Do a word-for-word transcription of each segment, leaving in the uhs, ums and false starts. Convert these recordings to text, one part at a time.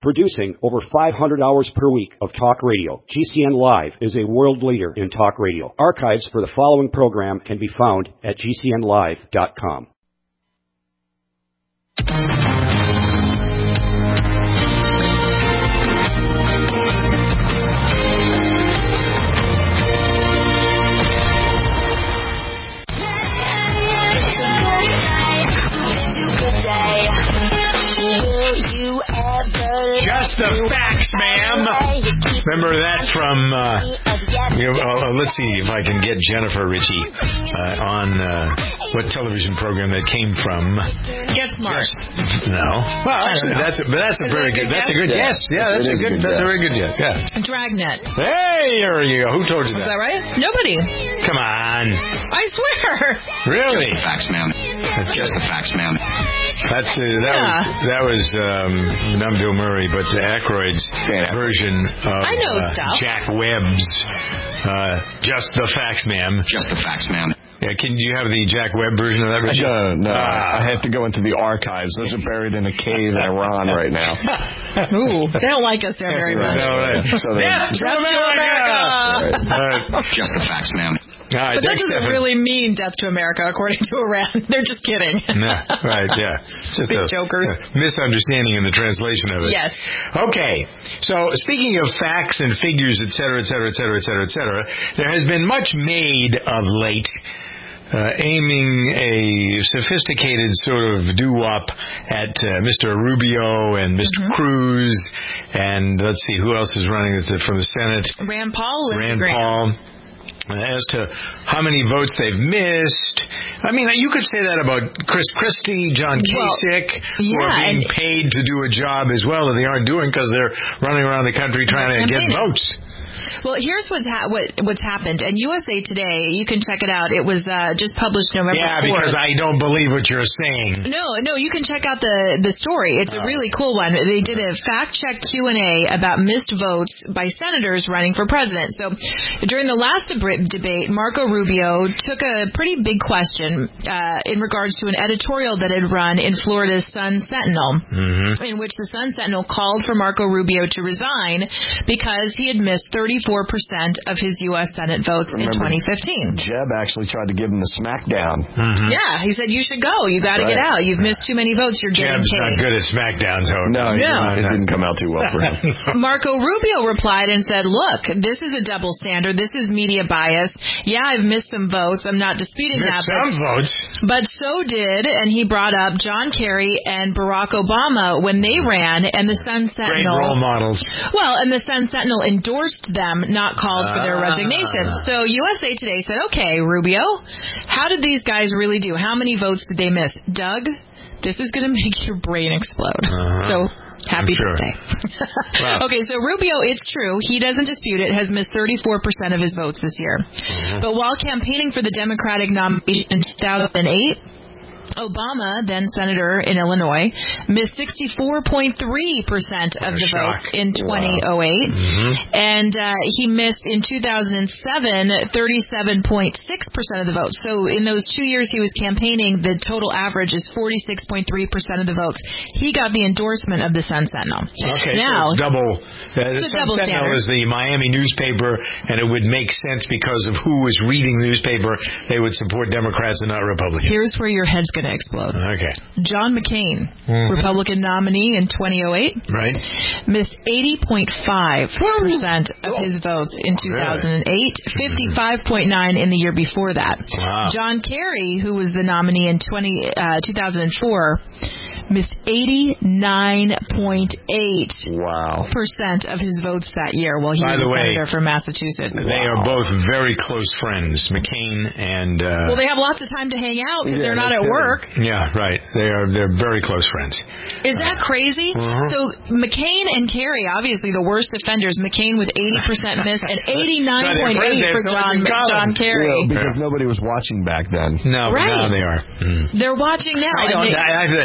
Producing over five hundred hours per week of talk radio, G C N Live is a world leader in talk radio. Archives for the following program can be found at G C N live dot com. Just the facts, ma'am. Remember that from, uh, you know, uh, let's see if I can get Jennifer Ritchie uh, on uh, what television program that came from. Get Smart. No. Well, actually, that's a, but that's a Is very that a good, good that's a good guess? guess. Yeah, that's a good, that's a very good guess. Yeah. Dragnet. Hey, there you go. Who told you Is that? that right? Nobody. Come on. I swear. Really? Just the facts, ma'am. That's just the facts, ma'am. That's uh, that Yeah. was that was um, not Bill Murray, but Aykroyd's Yeah. version of I know uh, stuff. Jack Webb's uh, "Just the Facts, Ma'am." Just the facts, ma'am. Yeah, can you have the Jack Webb version of that? I Richard? don't know. Ah. I have to go into the archives. Those are buried in a cave in Iran right now. Ooh, they don't like us there very much. No, right. So they- Death to Death to America! America! All right. Just the facts, ma'am. All right, But that thanks, doesn't Stephen. really mean death to America, according to Iran. They're just kidding. Nah, right, yeah. It's just Big a, jokers. a misunderstanding in the translation of it. Yes. Okay, so speaking of facts and figures, et cetera, et cetera, et cetera, et cetera, et cetera, there has been much made of late uh, aiming a sophisticated sort of doo-wop at uh, Mister Rubio and Mister Mm-hmm. Cruz, and let's see, who else is running this from the Senate? Rand Paul, Lindsey Rand Graham. Paul. As to how many votes they've missed. I mean, you could say that about Chris Christie, John Kasich, who yeah, are being and- paid to do a job as well that they aren't doing because they're running around the country trying to get campaigning. votes. Well, here's what's, ha- what, what's happened. And U S A Today, you can check it out. It was uh, just published November Yeah, fourth. because I don't believe what you're saying. No, no, you can check out the the story. It's a really cool one. They did a fact-check Q and A about missed votes by senators running for president. So during the last deb- debate, Marco Rubio took a pretty big question uh, in regards to an editorial that had run in Florida's Sun Sentinel, Mm-hmm. in which the Sun Sentinel called for Marco Rubio to resign because he had missed thirty-four percent of his U S Senate votes in Remember, twenty fifteen. Jeb actually tried to give him the smackdown. Mm-hmm. Yeah, he said, you should go. You got to Right. get out. You've missed too many votes. You're getting Jeb's paid. not good at SmackDown, so No, No. it didn't come out too well for him. Marco Rubio replied and said, look, this is a double standard. This is media bias. Yeah, I've missed some votes. I'm not disputing Missed that. some But, votes. but so did, and he brought up John Kerry and Barack Obama when they ran, and the Sun Great Sentinel. role models. Well, and the Sun Sentinel endorsed them, not called for their Ah. resignation. So U S A Today said, okay, Rubio, how did these guys really do? How many votes did they miss? Doug, this is going to make your brain explode. Uh-huh. So happy I'm sure. birthday. Wow. Okay, so Rubio, it's true, he doesn't dispute it, has missed thirty-four percent of his votes this year. Mm-hmm. But while campaigning for the Democratic nomination in two thousand eight, Obama, then senator in Illinois, missed sixty-four point three percent of What a the shock. votes in twenty oh eight. Mm-hmm. And uh, he missed in two thousand seven thirty-seven point six percent of the votes. So in those two years he was campaigning, the total average is forty-six point three percent of the votes. He got the endorsement of the Sun Sentinel. Okay, now, so it's double. Uh, the it's a Sun double Sentinel standard. is the Miami newspaper, and it would make sense because of who was reading the newspaper. They would support Democrats and not Republicans. Here's where your head's going to explode. Okay. John McCain, Mhm. Republican nominee in twenty oh eight, Right? missed eighty point five percent of his votes in two thousand eight, fifty-five point nine in the year before that. Wow. John Kerry, who was the nominee in twenty, uh, two thousand four, missed eighty-nine point eight Wow. percent of his votes that year while he By was the a way, senator for Massachusetts. They are both very close friends, McCain and. Uh, Well, they have lots of time to hang out because Yeah, they're not no at kidding. work. yeah, right. They are. They're very close friends. Is that crazy? Uh-huh. So McCain and Kerry, obviously the worst offenders. McCain with eighty percent miss and eighty-nine point eight They have for so much John in common. John Kerry. Well, because nobody was watching back then. No, but Right. now they are. Mm. They're watching now. I and don't. they- I, I, the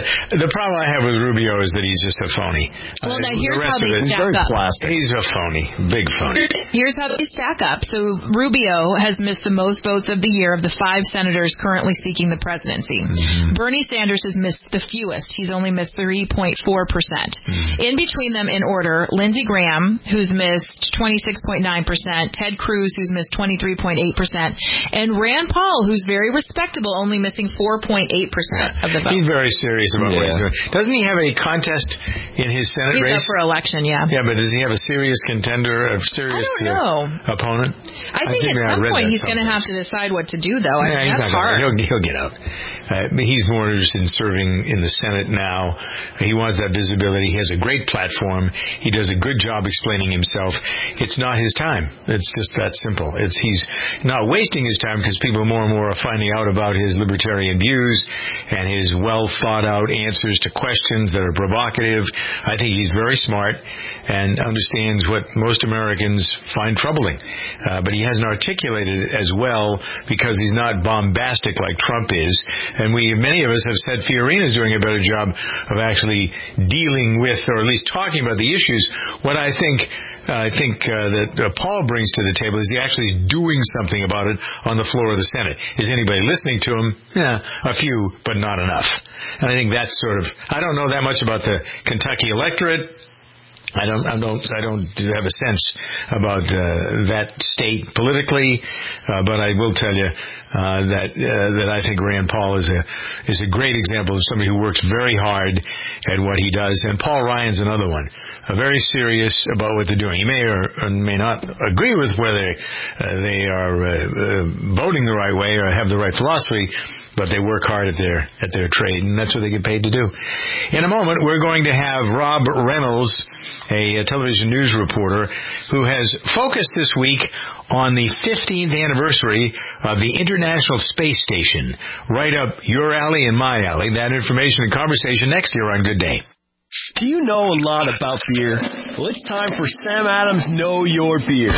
problem I have with Rubio is that he's just a phony. Well, uh, now here's the how rest they of it, stack up. Plastic. He's a phony. Big phony. Here's how they stack up. So Rubio has missed the most votes of the year of the five senators currently seeking the presidency. Mm-hmm. Bernie Sanders has missed the fewest. He's only missed three point four percent. Mm-hmm. In between them in order, Lindsey Graham, who's missed twenty-six point nine percent, Ted Cruz, who's missed twenty-three point eight percent, and Rand Paul, who's very respectable, only missing four point eight percent of the vote. He's very serious about yeah. what he's doing. Doesn't he have a contest in his Senate he's race? Up for election, yeah. Yeah, but does he have a serious contender, a serious I don't know. Uh, opponent? I think, I think at some point he's going to have to decide what to do, though. I yeah, mean, he's that's not hard. Gonna, he'll, he'll get out. Uh, he's more interested in serving in the Senate now. He wants that visibility. He has a great platform. He does a good job explaining himself. It's not his time. It's just that simple. It's he's not wasting his time because people more and more are finding out about his libertarian views and his well thought out answers to questions that are provocative. I think he's very smart and understands what most Americans find troubling. Uh, but he hasn't articulated it as well because he's not bombastic like Trump is. And we, many of us have said Fiorina's doing a better job of actually dealing with, or at least talking about the issues. What I think Uh, I think uh, that uh, Paul brings to the table is he actually doing something about it on the floor of the Senate. Is anybody listening to him? Yeah, a few, but not enough. And I think that's sort of, I don't know that much about the Kentucky electorate. I don't, I don't, I don't have a sense about uh, that state politically, uh, but I will tell you uh, that uh, that I think Rand Paul is a is a great example of somebody who works very hard at what he does, and Paul Ryan's another one, uh, very serious about what they're doing. He may or, or may not agree with whether uh, they are uh, uh, voting the right way or have the right philosophy, but they work hard at their at their trade, and that's what they get paid to do. In a moment, we're going to have Rob Reynolds, a, a television news reporter, who has focused this week on the fifteenth anniversary of the International Space Station. Right up your alley and my alley. That information and conversation next year on Good Day. Do you know a lot about beer? Well, it's time for Sam Adams Know Your Beer.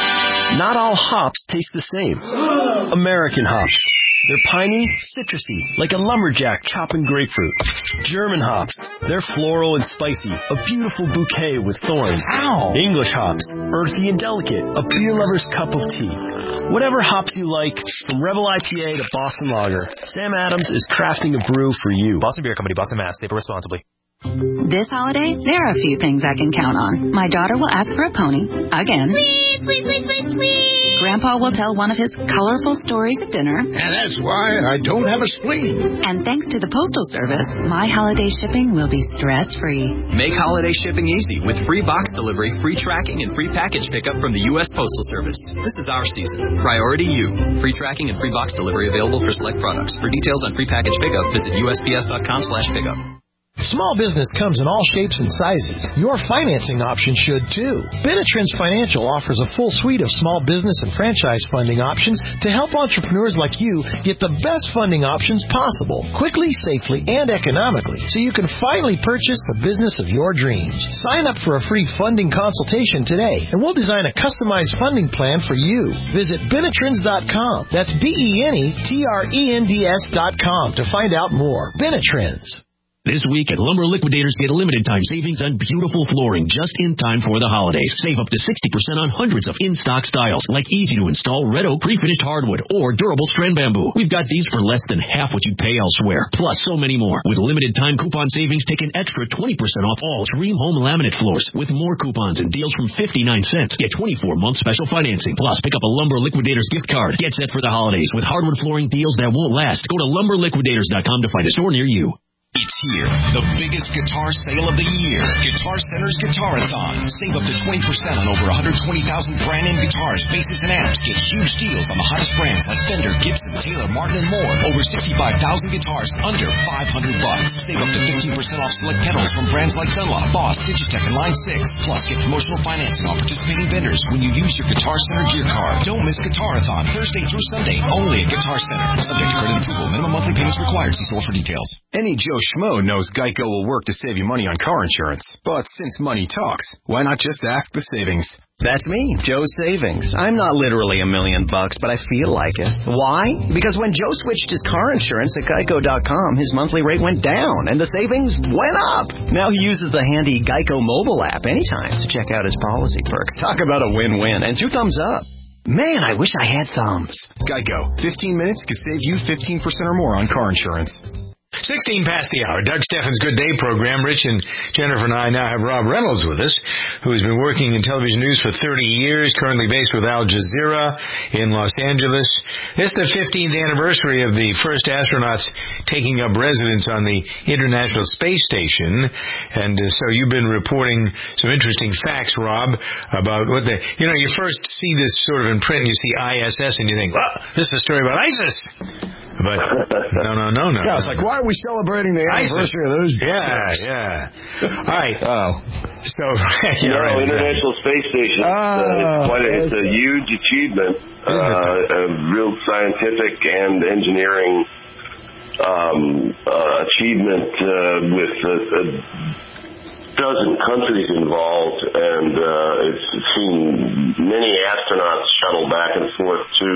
Not all hops taste the same. American hops. They're piney, citrusy, like a lumberjack chopping grapefruit. German hops. They're floral and spicy, a beautiful bouquet with thorns. Ow! English hops. Earthy and delicate, a beer lover's cup of tea. Whatever hops you like, from Rebel I P A to Boston Lager, Sam Adams is crafting a brew for you. Boston Beer Company, Boston, Mass. Savor responsibly. This holiday, there are a few things I can count on. My daughter will ask for a pony, again. Please, please, please, please, please. Grandpa will tell one of his colorful stories at dinner. And that's why I don't have a spleen. And thanks to the Postal Service, my holiday shipping will be stress-free. Make holiday shipping easy with free box delivery, free tracking, and free package pickup from the U S Postal Service. This is our season. Priority you. Free tracking and free box delivery available for select products. For details on free package pickup, visit U S P S dot com slash pickup. Small business comes in all shapes and sizes. Your financing option should too. Benetrends Financial offers a full suite of small business and franchise funding options to help entrepreneurs like you get the best funding options possible, quickly, safely, and economically, so you can finally purchase the business of your dreams. Sign up for a free funding consultation today, and we'll design a customized funding plan for you. Visit Benetrends dot com. That's B E N E T R E N D S dot com to find out more. Benetrends. This week at Lumber Liquidators, get limited time savings on beautiful flooring just in time for the holidays. Save up to sixty percent on hundreds of in-stock styles, like easy-to-install red oak pre-finished hardwood or durable strand bamboo. We've got these for less than half what you'd pay elsewhere, plus so many more. With limited time coupon savings, take an extra twenty percent off all Dream Home laminate floors. With more coupons and deals from fifty-nine cents, get twenty-four month special financing. Plus, pick up a Lumber Liquidators gift card. Get set for the holidays with hardwood flooring deals that won't last. Go to lumber liquidators dot com to find a store near you. It's here, the biggest guitar sale of the year. Guitar Center's Guitarathon. Save up to twenty percent on over one hundred twenty thousand brand-name guitars, basses, and amps. Get huge deals on the hottest brands like Fender, Gibson, Taylor, Martin, and more. Over sixty-five thousand guitars under five hundred bucks. Save up to fifteen percent off select pedals from brands like Dunlop, Boss, Digitech, and Line six. Plus, get promotional financing on participating vendors when you use your Guitar Center gear card. Don't miss Guitarathon, Thursday through Sunday, only at Guitar Center. Subject to credit approval. Minimum monthly payments required. See store for details. Any Joe Schmo knows Geico will work to save you money on car insurance. But since money talks, why not just ask the savings? That's me, Joe Savings. I'm not literally a million bucks, but I feel like it. Why? Because when Joe switched his car insurance at Geico dot com, his monthly rate went down, and the savings went up. Now he uses the handy Geico mobile app anytime to check out his policy perks. Talk about a win-win, and two thumbs up. Man, I wish I had thumbs. Geico. fifteen minutes could save you fifteen percent or more on car insurance. sixteen past the hour. Doug Steffens' Good Day program. Rich and Jennifer and I now have Rob Reynolds with us, who has been working in television news for thirty years, currently based with Al Jazeera in Los Angeles. This is the fifteenth anniversary of the first astronauts taking up residence on the International Space Station. And uh, so you've been reporting some interesting facts, Rob, about what the, you know, you first see this sort of in print and you see I S S and you think, well, this is a story about ISIS. But no, no, no, no. Yeah, it's like, why are we celebrating the anniversary of those? Yeah, yeah. All right. Oh. So, yeah, no, right, International exactly. Space Station. Uh, it's, quite a, it's a huge achievement. Uh, a real scientific and engineering um, uh, achievement uh, with a, a dozen countries involved, and uh, it's seen many astronauts shuttle back and forth to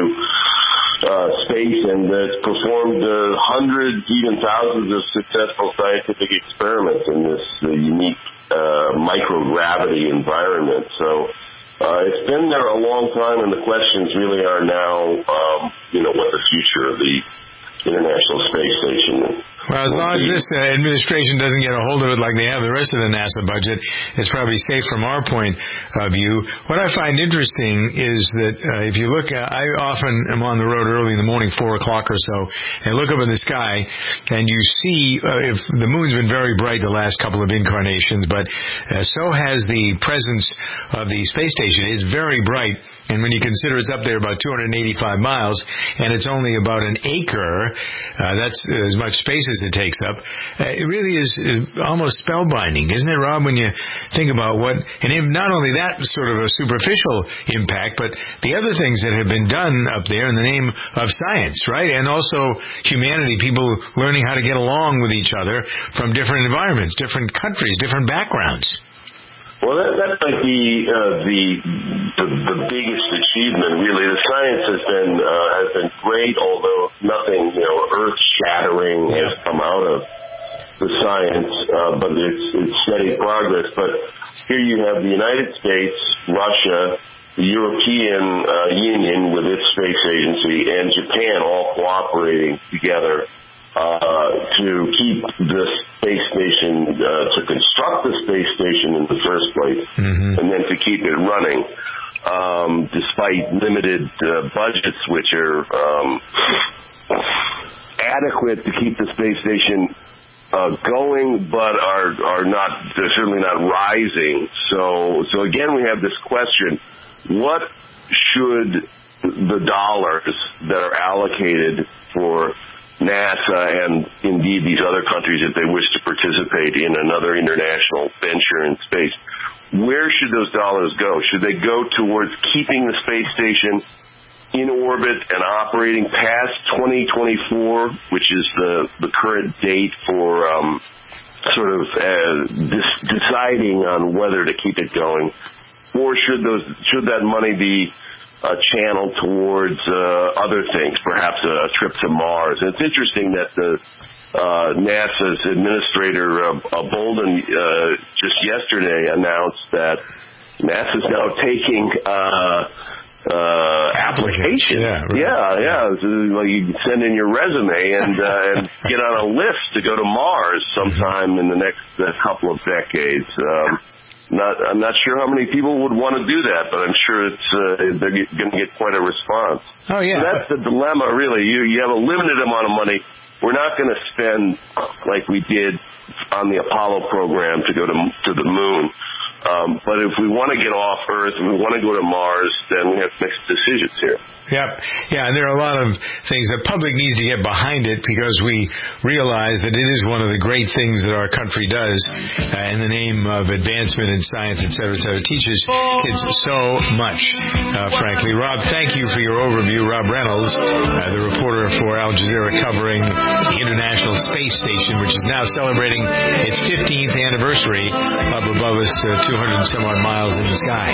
Uh, space, and uh, it's performed uh, hundreds, even thousands of successful scientific experiments in this uh, unique uh, microgravity environment. So uh, it's been there a long time, and the questions really are now, um, you know, what the future of the International Space Station is. Well, as long as this uh, administration doesn't get a hold of it like they have the rest of the NASA budget, it's probably safe from our point of view. What I find interesting is that uh, if you look, uh, I often am on the road early in the morning, four o'clock or so, and look up in the sky, and you see, uh, if the moon's been very bright the last couple of incarnations, but uh, so has the presence of the space station. It's very bright, and when you consider it's up there about two hundred eighty-five miles, and it's only about an acre, uh, that's as much space as it takes up. Uh, it really is uh, almost spellbinding, isn't it, Rob, when you think about what, and not only that sort of a superficial impact, but the other things that have been done up there in the name of science, right? And also humanity, people learning how to get along with each other from different environments, different countries, different backgrounds. Well, that, that's like the, uh, the the the biggest achievement, really. The science has been uh, has been great, although nothing, you know, earth-shattering yeah. has come out of the science, uh, but it's it's steady progress. But here you have the United States, Russia, the European uh, Union with its space agency, and Japan all cooperating together Uh, to keep the space station, uh, to construct the space station in the first place, mm-hmm. and then to keep it running, um, despite limited uh, budgets, which are um, adequate to keep the space station uh, going, but are are not, they're certainly not rising. So, so again, we have this question: what should the dollars that are allocated for NASA and indeed these other countries, if they wish to participate in another international venture in space, where should those dollars go? Should they go towards keeping the space station in orbit and operating past twenty twenty-four, which is the, the current date for um, sort of uh, dis- deciding on whether to keep it going? Or should those should that money be a channel towards uh, other things, perhaps a, a trip to Mars? And it's interesting that the uh, NASA's administrator, uh, Bolden, uh, just yesterday announced that NASA's now taking uh, uh, applications. Yeah, right. yeah, yeah. So, like, you can send in your resume and uh, and get on a list to go to Mars sometime in the next uh, couple of decades. Um, Not, I'm not sure how many people would want to do that, but I'm sure it's uh, they're going to get quite a response. Oh yeah, so that's the dilemma, really. You you have a limited amount of money. We're not going to spend like we did on the Apollo program to go to to the moon. Um, but if we want to get off Earth and we want to go to Mars, then we have to make some decisions here. Yep. Yeah, and there are a lot of things. The public needs to get behind it because we realize that it is one of the great things that our country does uh, in the name of advancement in science, et cetera, et cetera. It teaches kids so much, uh, frankly. Rob, thank you for your overview. Rob Reynolds, uh, the reporter for Al Jazeera covering the International Space Station, which is now celebrating its fifteenth anniversary up above us, uh, two hundred and some odd miles in the sky.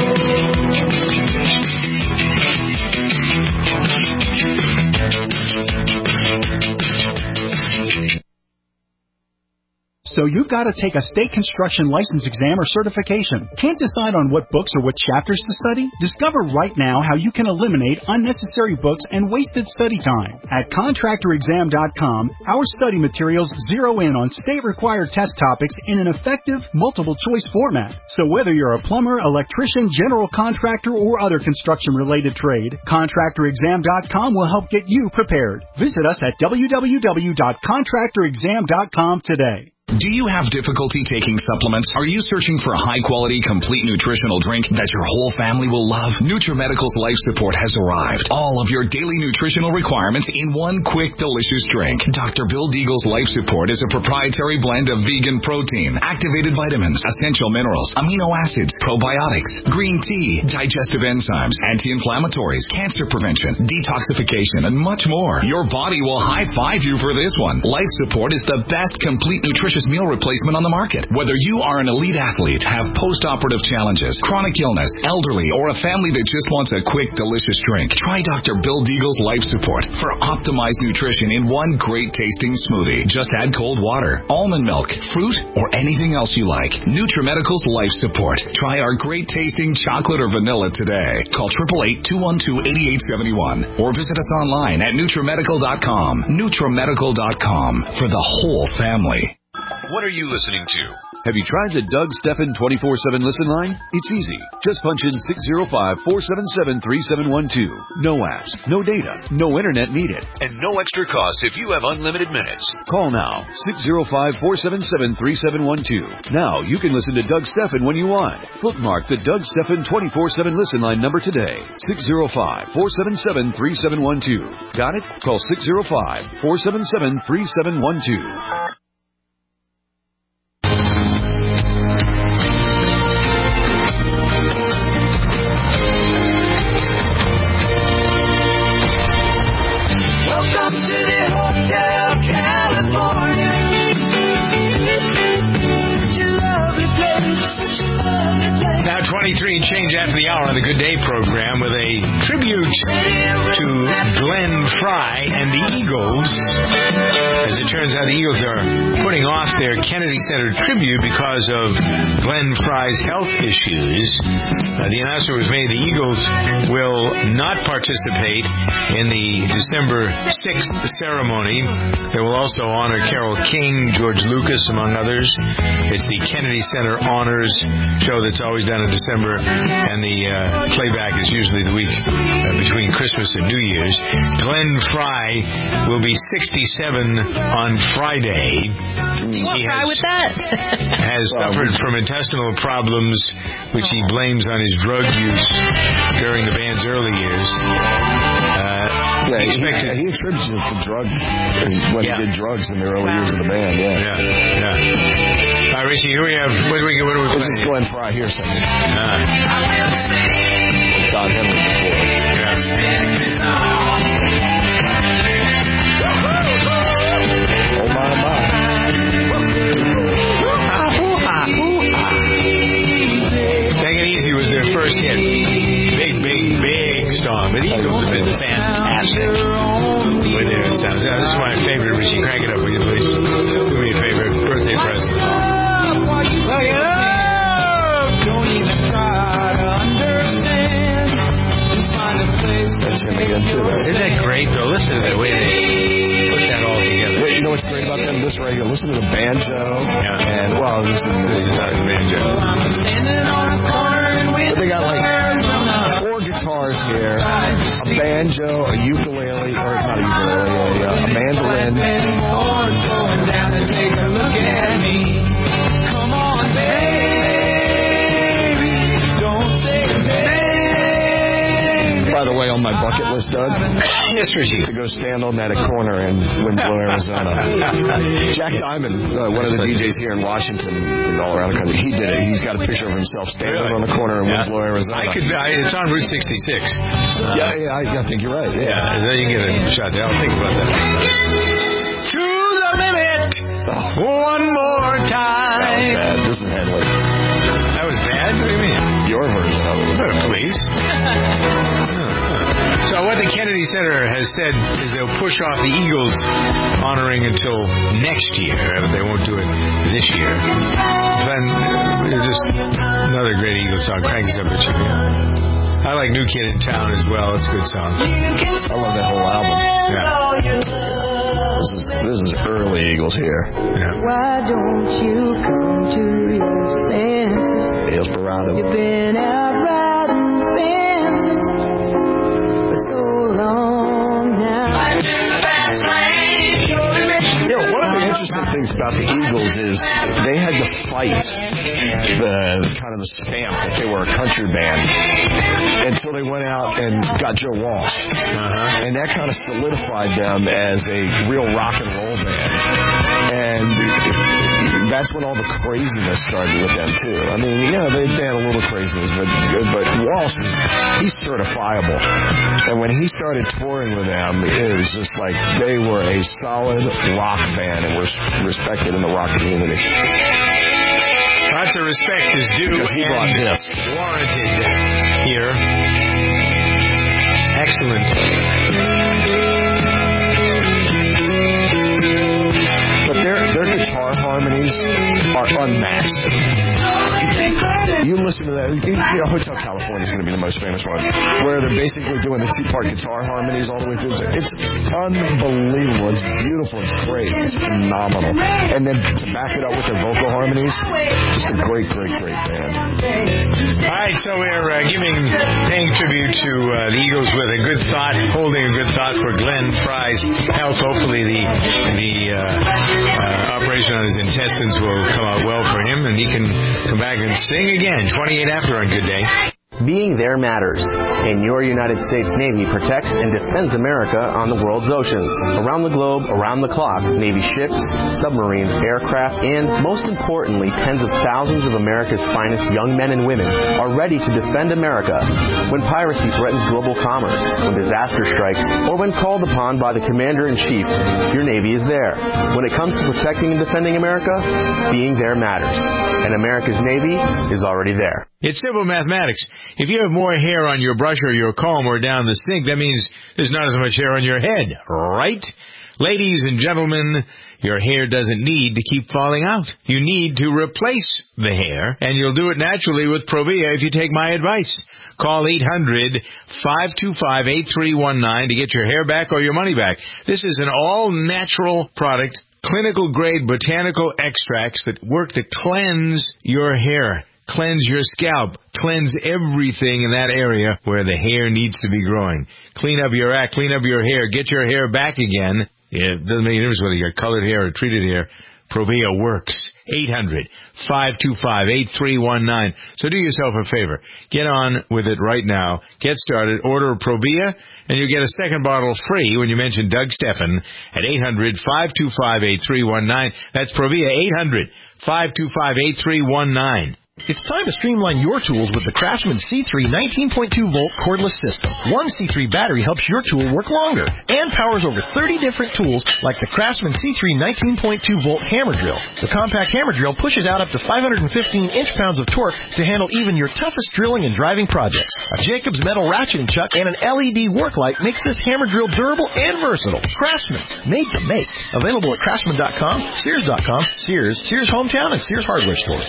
So you've got to take a state construction license exam or certification. Can't decide on what books or what chapters to study? Discover right now how you can eliminate unnecessary books and wasted study time. At contractor exam dot com, our study materials zero in on state-required test topics in an effective, multiple-choice format. So whether you're a plumber, electrician, general contractor, or other construction-related trade, contractor exam dot com will help get you prepared. Visit us at w w w dot contractor exam dot com today. Do you have difficulty taking supplements? Are you searching for a high-quality, complete nutritional drink that your whole family will love? NutriMedical's Life Support has arrived. All of your daily nutritional requirements in one quick, delicious drink. Doctor Bill Deagle's Life Support is a proprietary blend of vegan protein, activated vitamins, essential minerals, amino acids, probiotics, green tea, digestive enzymes, anti-inflammatories, cancer prevention, detoxification, and much more. Your body will high-five you for this one. Life Support is the best complete nutrition meal replacement on the market. Whether you are an elite athlete, have post-operative challenges, chronic illness, elderly, or a family that just wants a quick, delicious drink, try Doctor Bill Deagle's Life Support for optimized nutrition in one great-tasting smoothie. Just add cold water, almond milk, fruit, or anything else you like. NutriMedical's Life Support. Try our great-tasting chocolate or vanilla today. Call eight eight eight, two one two, eight eight seven one or visit us online at NutriMedical dot com. NutriMedical dot com for the whole family. What are you listening to? Have you tried the Doug Stephan twenty-four seven listen line? It's easy. Just punch in six zero five, four seven seven, three seven one two. No apps, no data, no internet needed. And no extra cost if you have unlimited minutes. Call now, six zero five, four seven seven, three seven one two. Now you can listen to Doug Stephan when you want. Bookmark the Doug Stephan twenty-four seven listen line number today. six zero five, four seven seven, three seven one two. Got it? Call six zero five, four seven seven, three seven one two. Now twenty-three and change after the hour on the Good Day program with a tribute to Glenn Frey and the Eagles. As it turns out, the Eagles are putting off their Kennedy Center tribute because of Glenn Frey's health issues. Uh, the announcement was made the Eagles will not participate in the December sixth ceremony. They will also honor Carole King, George Lucas, among others. It's the Kennedy Center Honors show that's always done in December, and the uh, playback is usually the week uh, between Christmas and New Year's. Glenn Frey will be sixty-seven on Friday. You want Frey with that? has suffered from intestinal problems, which he blames on his drug use during the band's early years. Uh, yeah, he, expected, he attributes it to drug when yeah. he did drugs in the early wow. years of the band. Yeah, yeah, yeah. All right, Richie, here we have. What do we? What do we? This is Glenn Frey here singing. Uh, Don Henley before. Yeah. Oh my my. Take It Easy was their first hit. Big, big, big song. But the Eagles have been fantastic with their sounds. Yeah, this is my favorite, Richie. Crank it up, will you, please? Do me a favor. Birthday present. Look it up! Don't even try to understand. Just find a place. That's him again, too, right? Isn't that great, though? Listen to the way they put that all together. Wait, you know what's great about them? This right here. Listen to the banjo. Yeah. And, well, this is, this is not the banjo. But they got, like, four guitars here, a banjo, a ukulele, or not a ukulele, a, a mandolin. by the way, on my bucket list, Doug. Yes, Richie. To go stand on that corner in Winslow, Arizona. Jack Diamond, uh, one of the D Js here in Washington and all around the country, he did it. He's got a picture of himself standing really? on the corner in yeah. Winslow, Arizona. I could. I, it's on Route sixty-six. Yeah, yeah, I, I think you're right. Yeah, yeah then you can get a shot there. I'll think about that. To the limit. Oh. One more time. That was bad. This is Henley. That was bad? What do you mean? Your version of it. No, please. So what the Kennedy Center has said is they'll push off the Eagles honoring until next year. They won't do it this year. Then just another great Eagles song. Crank this up a chicken. I like New Kid in Town as well. It's a good song. I love that whole album. Yeah. This is this is early Eagles here. Yeah. Why don't you come to your senses? Desperado. You've been out riding fences for so long now. I do the fast lane. You know, one of the interesting things about the Eagles is they had to fight the kind of the stamp that they were a country band until they went out and got Joe Walsh. Uh-huh. And that kind of solidified them as a real rock and roll band. And that's when all the craziness started with them, too. I mean, yeah, they, they had a little craziness, but, but Walsh, was, he's certifiable. And when he started touring with them, it was just like they were a solid rock band and were respected in the rock community. Lots of respect is due and warranted here. Excellent. But their their guitar harmonies are unmatched. You listen to that. You know, Hotel California is going to be the most famous one, where they're basically doing the two-part guitar harmonies all the way through. It's unbelievable. It's beautiful. It's great. It's phenomenal. And then to back it up with their vocal harmonies, just a great, great, great band. All right, so we're uh, giving, paying tribute to uh, the Eagles with a good thought, holding a good thought for Glenn Fry's health. Hopefully the the uh, uh, operation on his intestines will come out well for him, and he can come back and sing again, twenty-eight after on Good Day. Being there matters, and your United States Navy protects and defends America on the world's oceans. Around the globe, around the clock, Navy ships, submarines, aircraft, and, most importantly, tens of thousands of America's finest young men and women are ready to defend America when piracy threatens global commerce, when disaster strikes, or when called upon by the Commander-in-Chief. Your Navy is there. When it comes to protecting and defending America, being there matters, and America's Navy is already there. It's simple mathematics. If you have more hair on your brush or your comb or down the sink, that means there's not as much hair on your head, right? Ladies and gentlemen, your hair doesn't need to keep falling out. You need to replace the hair, and you'll do it naturally with Provia if you take my advice. Call eight hundred, five two five, eight three one nine to get your hair back or your money back. This is an all-natural product, clinical-grade botanical extracts that work to cleanse your hair. Cleanse your scalp. Cleanse everything in that area where the hair needs to be growing. Clean up your act. Clean up your hair. Get your hair back again. It doesn't make any difference whether you got colored hair or treated hair. Provia works. eight hundred, five two five, eight three one nine. So do yourself a favor. Get on with it right now. Get started. Order Provia, and you'll get a second bottle free when you mention Doug Steffen at eight hundred, five two five, eight three one nine. That's Provia, eight hundred, five two five, eight three one nine. It's time to streamline your tools with the Craftsman C three nineteen point two volt cordless system. One C three battery helps your tool work longer and powers over thirty different tools like the Craftsman C three nineteen point two volt hammer drill. The compact hammer drill pushes out up to five hundred fifteen inch-pounds of torque to handle even your toughest drilling and driving projects. A Jacobs metal ratcheting chuck and an L E D work light makes this hammer drill durable and versatile. Craftsman, made to make. Available at craftsman dot com, sears dot com, Sears, Sears Hometown, and Sears Hardware stores.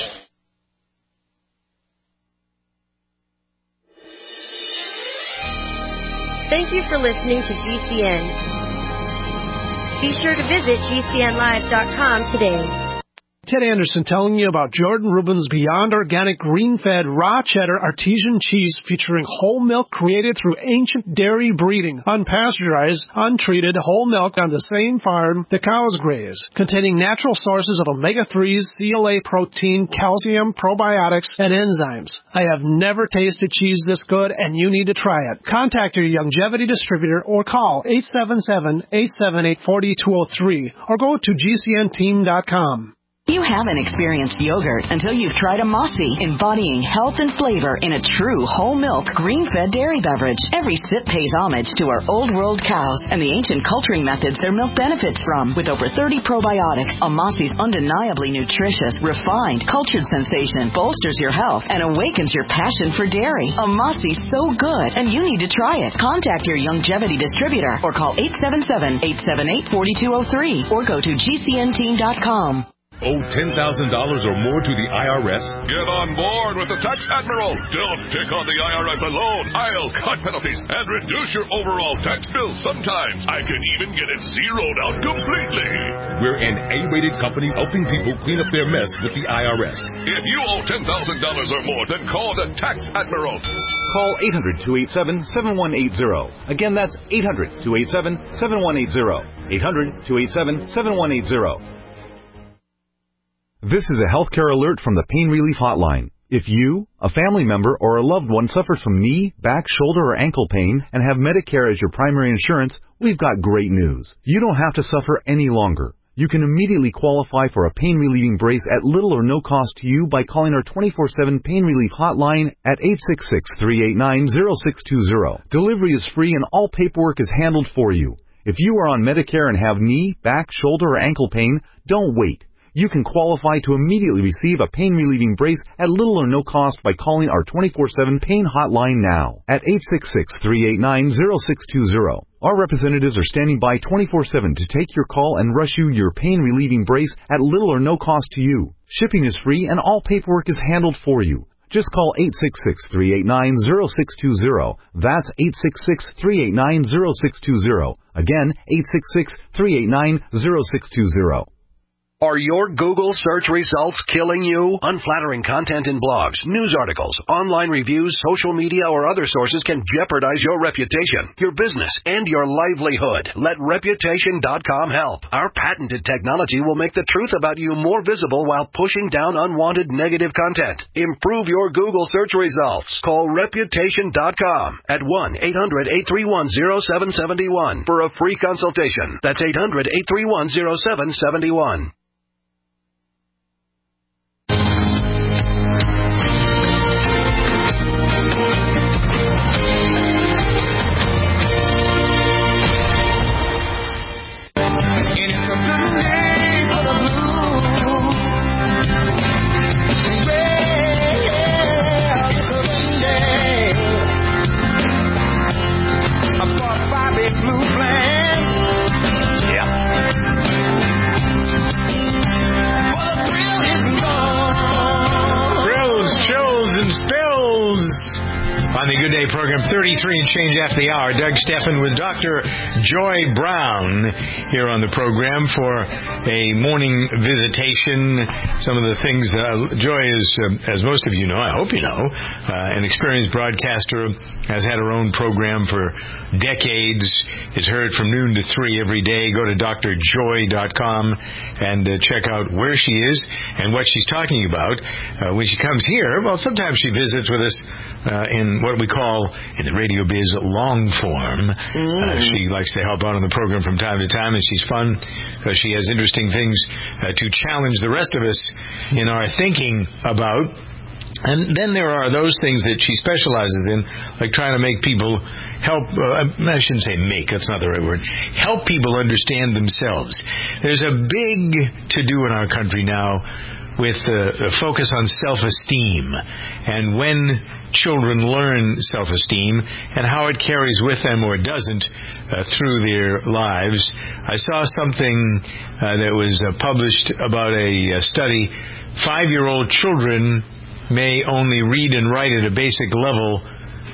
Thank you for listening to G C N. Be sure to visit G C N live dot com today. Ted Anderson telling you about Jordan Rubin's Beyond Organic Green-Fed Raw Cheddar Artesian Cheese featuring whole milk created through ancient dairy breeding, unpasteurized, untreated whole milk on the same farm the cows graze, containing natural sources of omega threes, C L A protein, calcium, probiotics, and enzymes. I have never tasted cheese this good, and you need to try it. Contact your Youngevity distributor or call eight seven seven, eight seven eight, four two zero three or go to G C N team dot com. You haven't experienced yogurt until you've tried a Mossy, embodying health and flavor in a true whole milk, green-fed dairy beverage. Every sip pays homage to our old world cows and the ancient culturing methods their milk benefits from. With over thirty probiotics, a Mossy's undeniably nutritious, refined, cultured sensation bolsters your health and awakens your passion for dairy. A Mossy's so good, and you need to try it. Contact your Youngevity distributor or call eight seven seven, eight seven eight, four two zero three or go to G C N team dot com. Owe ten thousand dollars or more to the I R S? Get on board with the Tax Admiral. Don't pick on the I R S alone. I'll cut penalties and reduce your overall tax bill. Sometimes I can even get it zeroed out completely. We're an A-rated company helping people clean up their mess with the I R S. If you owe ten thousand dollars or more, then call the Tax Admiral. Call eight hundred, two eight seven, seven one eight zero. Again, that's eight hundred, two eight seven, seven one eight zero. eight hundred, two eight seven, seven one eight zero. This is a healthcare alert from the Pain Relief Hotline. If you, a family member, or a loved one suffers from knee, back, shoulder, or ankle pain and have Medicare as your primary insurance, we've got great news. You don't have to suffer any longer. You can immediately qualify for a pain-relieving brace at little or no cost to you by calling our twenty-four seven Pain Relief Hotline at eight six six, three eight nine, zero six two zero. Delivery is free and all paperwork is handled for you. If you are on Medicare and have knee, back, shoulder, or ankle pain, don't wait. You can qualify to immediately receive a pain-relieving brace at little or no cost by calling our twenty-four seven Pain Hotline now at eight six six, three eight nine, zero six two zero. Our representatives are standing by twenty-four seven to take your call and rush you your pain-relieving brace at little or no cost to you. Shipping is free and all paperwork is handled for you. Just call eight six six, three eight nine, zero six two zero. That's eight six six, three eight nine, zero six two zero. Again, eight six six, three eight nine, zero six two zero. Are your Google search results killing you? Unflattering content in blogs, news articles, online reviews, social media, or other sources can jeopardize your reputation, your business, and your livelihood. Let Reputation dot com help. Our patented technology will make the truth about you more visible while pushing down unwanted negative content. Improve your Google search results. Call Reputation dot com at one eight hundred, eight three one, zero seven seven one for a free consultation. That's eight hundred, eight three one, zero seven seven one. On the Good Day program, thirty-three and change after the hour. Doug Steffen with Doctor Joy Brown here on the program for a morning visitation. Some of the things, uh, Joy is, uh, as most of you know, I hope you know, uh, an experienced broadcaster, has had her own program for decades. It's heard from noon to three every day. Go to D R joy dot com and uh, check out where she is and what she's talking about. Uh, when she comes here, well, sometimes she visits with us Uh, in what we call, in the radio biz, long form. Mm. Uh, she likes to help out on the program from time to time, and she's fun because she has interesting things uh, to challenge the rest of us in our thinking about. And then there are those things that she specializes in, like trying to make people help, uh, I shouldn't say make, that's not the right word, help people understand themselves. There's a big to-do in our country now with uh, a focus on self-esteem, and when children learn self-esteem and how it carries with them or doesn't uh, through their lives. I saw something uh, that was uh, published about a, a study. Five-year-old children may only read and write at a basic level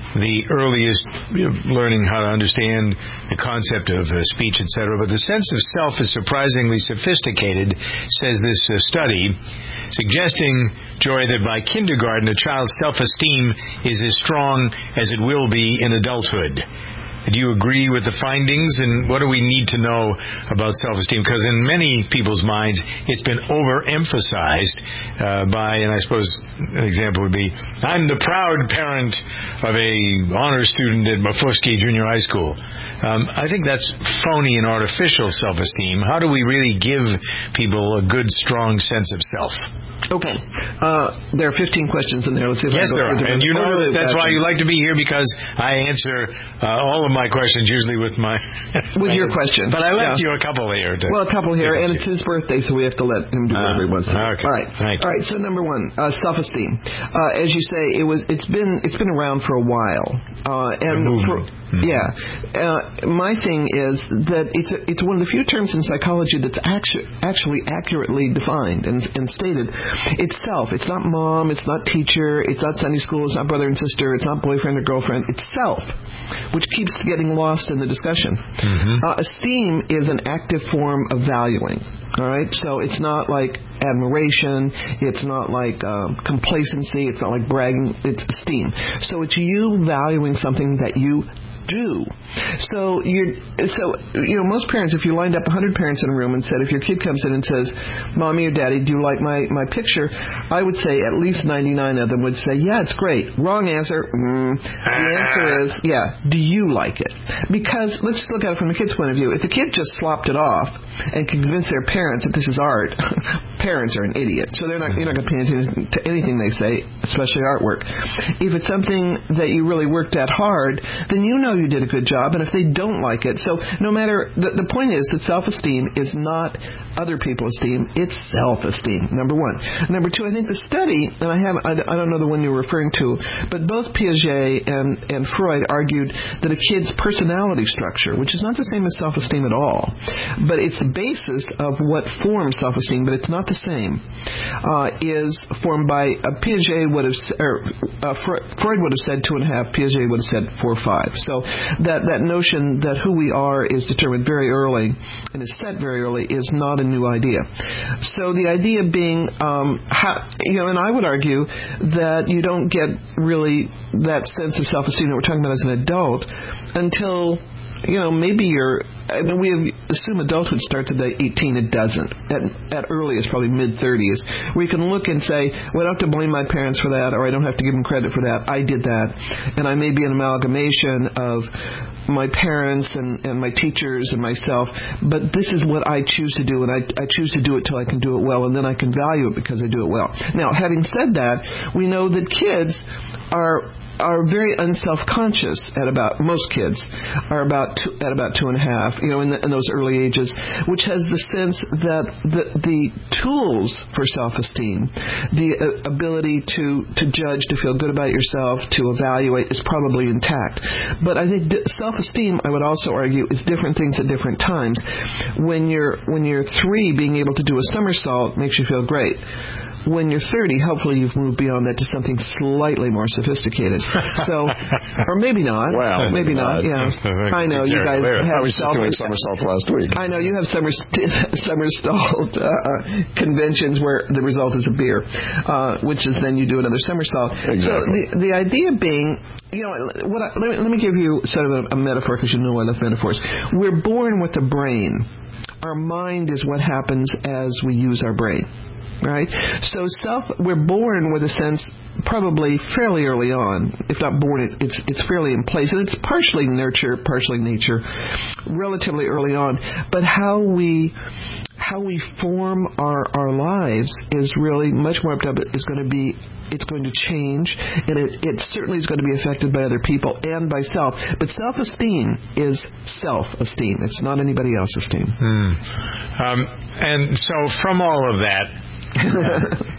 the earliest, you know, learning how to understand the concept of uh, speech, et cetera. But the sense of self is surprisingly sophisticated, says this uh, study, suggesting, Joy, that by kindergarten a child's self-esteem is as strong as it will be in adulthood. Do you agree with the findings, and what do we need to know about self-esteem? Because in many people's minds, it's been overemphasized uh, by, and I suppose an example would be, I'm the proud parent of a honor student at Mafusky Junior High School. Um, I think that's phony and artificial self-esteem. How do we really give people a good, strong sense of self? Okay. Uh, there are fifteen questions in there. Let's see if yes, I can go there are. And you know that that's why you like to be here, because I answer uh, all of my questions usually with my... with your question. But I left yeah. you a couple here. To well, a couple here, and it's his birthday, so we have to let him do whatever uh, he wants to do. Okay. All right. Right. All right, so number one, uh, self-esteem. Uh, as you say, it was, it's been it's been around for a while. Uh, and for, mm-hmm. Yeah. Uh, my thing is that it's a, it's one of the few terms in psychology that's actu- actually accurately defined and, and stated. It's self. It's not mom. It's not teacher. It's not Sunday school. It's not brother and sister. It's not boyfriend or girlfriend. It's self, which keeps getting lost in the discussion. Mm-hmm. Uh, esteem is an active form of valuing. All right, so it's not like admiration. It's not like um, complacency. It's not like bragging. It's esteem. So it's you valuing something that you do. So you're so you know most parents, if you lined up one hundred parents in a room and said, if your kid comes in and says, "Mommy or Daddy, do you like my my picture?" I would say at least ninety-nine of them would say, "Yeah, it's great." Wrong answer. Mm. The answer is, yeah. Do you like it? Because let's just look at it from the kid's point of view. If the kid just slopped it off and convinced their parents that this is art, parents are an idiot. So they're not you're not going to pay attention to anything they say, especially artwork. If it's something that you really worked at hard, then you know you did a good job, and if they don't like it, so no matter, the, the point is that self-esteem is not other people's esteem, it's self-esteem, number one. Number two, I think the study, and I have I, I don't know the one you're referring to, but both Piaget and, and Freud argued that a kid's personality structure, which is not the same as self-esteem at all, but it's the basis of what forms self-esteem, but it's not the same, uh, is formed by, uh, Piaget would have, or uh, Freud would have said two and a half, Piaget would have said four or five. So that, that notion that who we are is determined very early and is set very early is not a new idea. So the idea being, um, how, you know, and I would argue that you don't get really that sense of self-esteem that we're talking about as an adult until, you know, maybe you're, I mean, we assume adulthood starts at eighteen. It doesn't. At, at earliest, probably mid-thirties, where you can look and say, well, I don't have to blame my parents for that, or I don't have to give them credit for that. I did that. And I may be an amalgamation of my parents and, and my teachers and myself, but this is what I choose to do, and I, I choose to do it till I can do it well, and then I can value it because I do it well. Now, having said that, we know that kids are are very unself-conscious at about, most kids are about two, at about two and a half, you know, in, the, in those early ages, which has the sense that the, the tools for self-esteem, the uh, ability to, to judge, to feel good about yourself, to evaluate is probably intact. But I think d- self-esteem, I would also argue, is different things at different times. When you're, when you're three, being able to do a somersault makes you feel great. When you're thirty, hopefully you've moved beyond that to something slightly more sophisticated. So, or maybe not. Well, maybe not. Yeah, I know you guys have. I was self- doing somersaults last week. I know you have summer somersault uh, conventions where the result is a beer, uh, which is then you do another somersault. Exactly. So the the idea being, you know, what I, let, me, let me give you sort of a, a metaphor, because you know I love metaphors. We're born with a brain. Our mind is what happens as we use our brain. Right? So self, we're born with a sense probably fairly early on. If not born, it, it's it's fairly in place. And it's partially nurture, partially nature, relatively early on. But how we how we form our, our lives is really much more up to is going to be it's going to change, and it, it certainly is going to be affected by other people and by self. But self-esteem is self-esteem. It's not anybody else's esteem. Hmm. Um, and so from all of that,